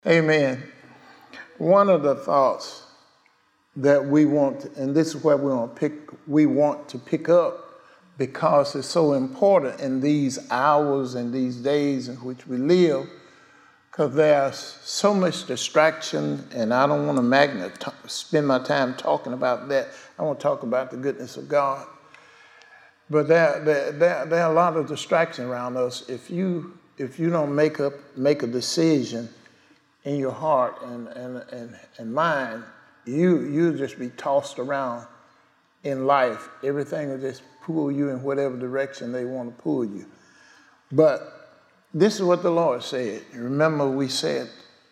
Amen. One of the thoughts that we want, and this is what we want to pick up because it's so important in these hours and these days in which we live, because there's so much distraction, and I don't want to spend my time talking about that. I want to talk about the goodness of God. But there are a lot of distractions around us. If you don't make a decision in your heart and mind, you'll just be tossed around in life. Everything will just pull you in whatever direction they want to pull you. But this is what the Lord said. Remember, we said,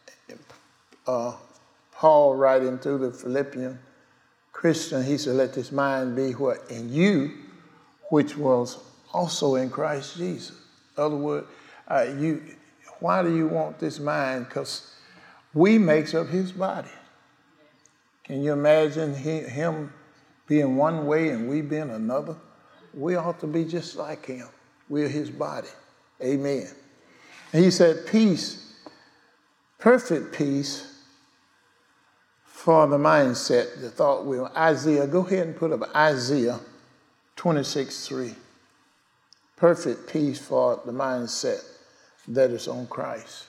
Paul writing to the Philippian Christian, he said, let this mind be what? In you, which was also in Christ Jesus. In other words, why do you want this mind? Because we makes up his body. Can you imagine him being one way and we being another? We ought to be just like him. We're his body. Amen. And he said, peace, perfect peace for the mindset, the thought wheel. Isaiah, go ahead and put up Isaiah 26:3. Perfect peace for the mindset that is on Christ.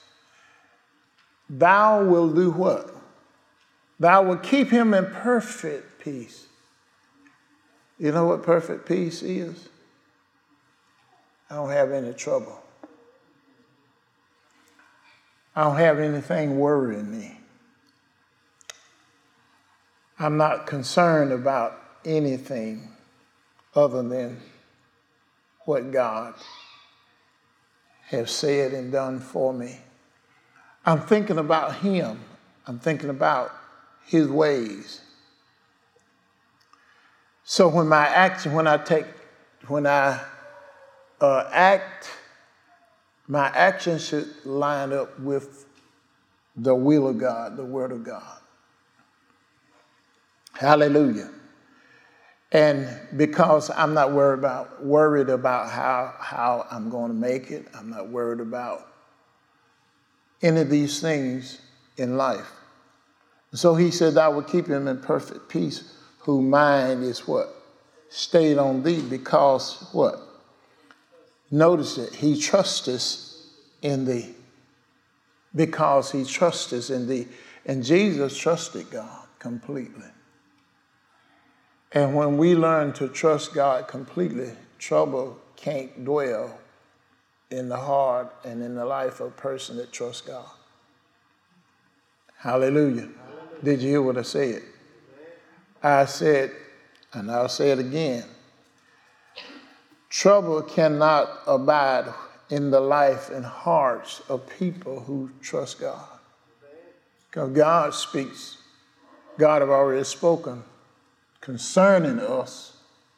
Thou will do what? Thou will keep him in perfect peace. You know what perfect peace is? I don't have any trouble. I don't have anything worrying me. I'm not concerned about anything other than what God has said and done for me. I'm thinking about him. I'm thinking about his ways. So when I act, my action should line up with the will of God, the word of God. Hallelujah. And because I'm not worried about how I'm going to make it, I'm not worried about any of these things in life. So he said, I will keep him in perfect peace, whose mind is what? Stayed on thee, because what? Notice it, he trusteth in thee. Because he trusteth in thee. And Jesus trusted God completely. And when we learn to trust God completely, trouble can't dwell in the heart and in the life of a person that trusts God. Hallelujah. Did you hear what I said? I said, and I'll say it again, trouble cannot abide in the life and hearts of people who trust God. Because God speaks. God have already spoken concerning us,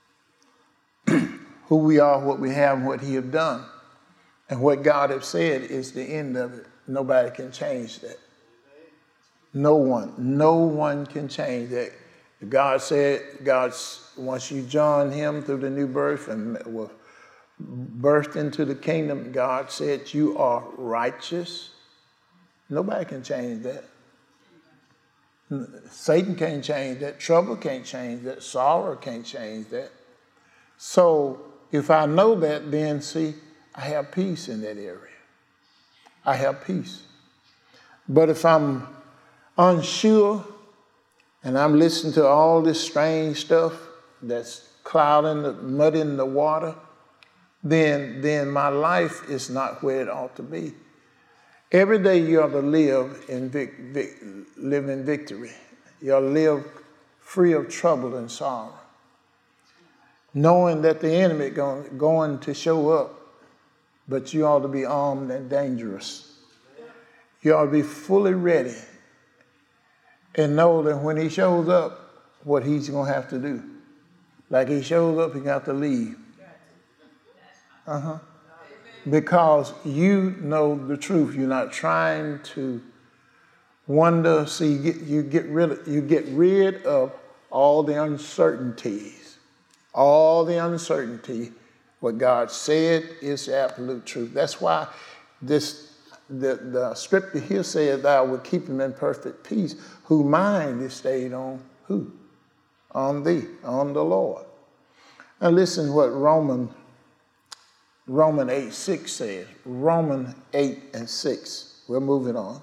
who we are, what we have, and what he have done. And what God has said is the end of it. Nobody can change that. No one can change that. God said, once you join him through the new birth and were birthed into the kingdom, God said you are righteous. Nobody can change that. Satan can't change that. Trouble can't change that. Sorrow can't change that. So if I know that, then see, I have peace in that area. I have peace. But if I'm unsure and I'm listening to all this strange stuff that's muddying the water, then my life is not where it ought to be. Every day you ought to live in victory. You ought to live free of trouble and sorrow, knowing that the enemy going to show up, but you ought to be armed and dangerous. You ought to be fully ready and know that when he shows up, what he's going to have to do. Like he shows up, he's going to have to leave. Because you know the truth. You're not trying to wonder. See, you get rid of all the uncertainties. All the uncertainty. What God said is the absolute truth. That's why this the scripture here says, thou will keep him in perfect peace, whose mind is stayed on who? On thee, on the Lord. Now listen to what Romans 8:6 says. Romans 8:6. We're moving on.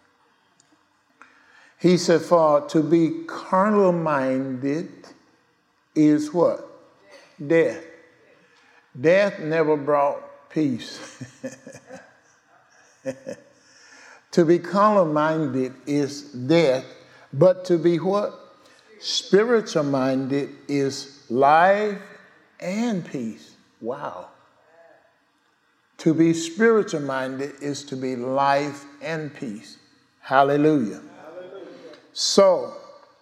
He said, for to be carnal minded is what? Death. Death never brought peace. To be carnal minded is death, but to be what? Spiritual minded is life and peace. Wow. To be spiritual minded is to be life and peace. Hallelujah. So,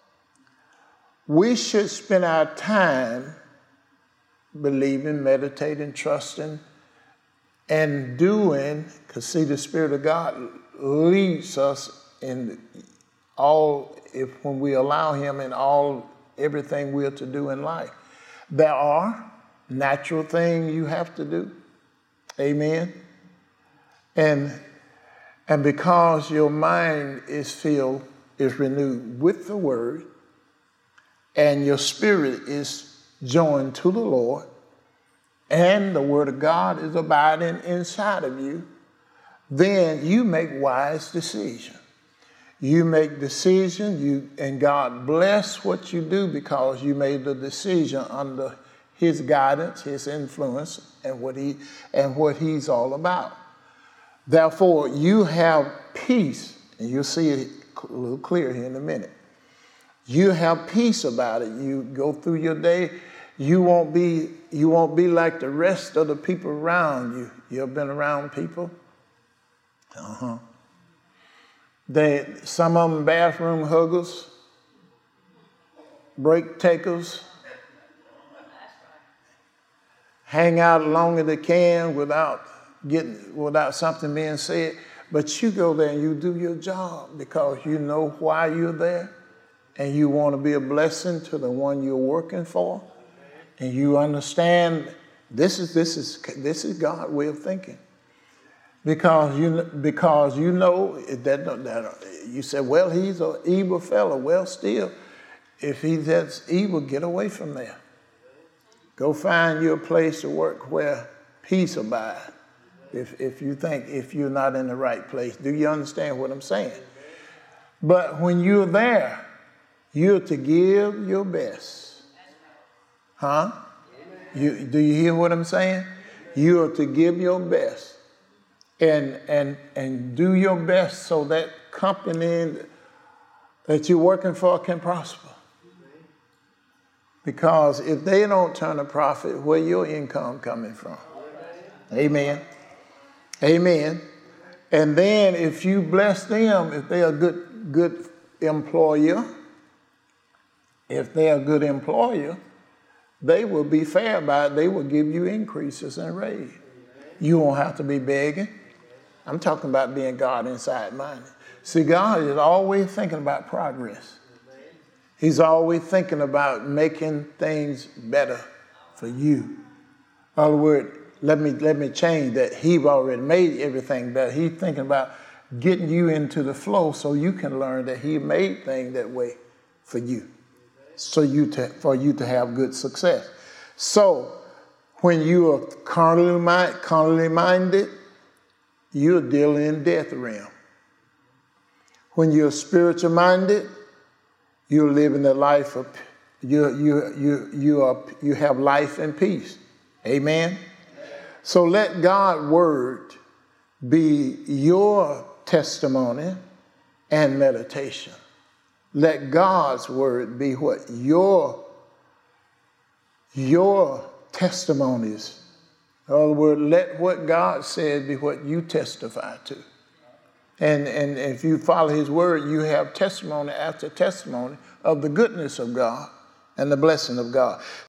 we should spend our time believing, meditating, trusting, and doing, because see, the Spirit of God leads us in all, when we allow him in everything we are to do in life. There are natural things you have to do. Amen. And because your mind is renewed with the word, and your spirit is joined to the Lord, and the word of God is abiding inside of you, then you make wise decisions. You make decisions, and God bless what you do because you made the decision under his guidance, his influence, and what he's all about. Therefore, you have peace, and you'll see it a little clear here in a minute. You have peace about it. You go through your day, you won't be like the rest of the people around you. You ever been around people? Some of them bathroom huggers, break takers, hang out longer than they can without something being said. But you go there and you do your job because you know why you're there, and you want to be a blessing to the one you're working for, and you understand this is God's way of thinking. Because you know that you said, well, he's an evil fellow. Well, still, if he's that evil, get away from there. Go find you a place to work where peace abides. If you're not in the right place, do you understand what I'm saying? But when you're there, you're to give your best. Huh? Do you hear what I'm saying? You are to give your best. And do your best so that company that you're working for can prosper. Because if they don't turn a profit, where your income coming from? Amen. Amen. And then if you bless them, if they're a good employer, they will be fair about it. They will give you increases and raise. You won't have to be begging. I'm talking about being God inside minded. See, God is always thinking about progress. He's always thinking about making things better for you. In other words, let me change that. He's already made everything better. He's thinking about getting you into the flow so you can learn that he made things that way for you. For you to have good success. So when you are carnally minded, you're dealing in death realm. When you're spiritual minded, you're living the life of you have life and peace. Amen. So let God's word be your testimony and meditation. Let God's word be what? Your testimonies. In other words, let what God said be what you testify to. And if you follow his word, you have testimony after testimony of the goodness of God and the blessing of God.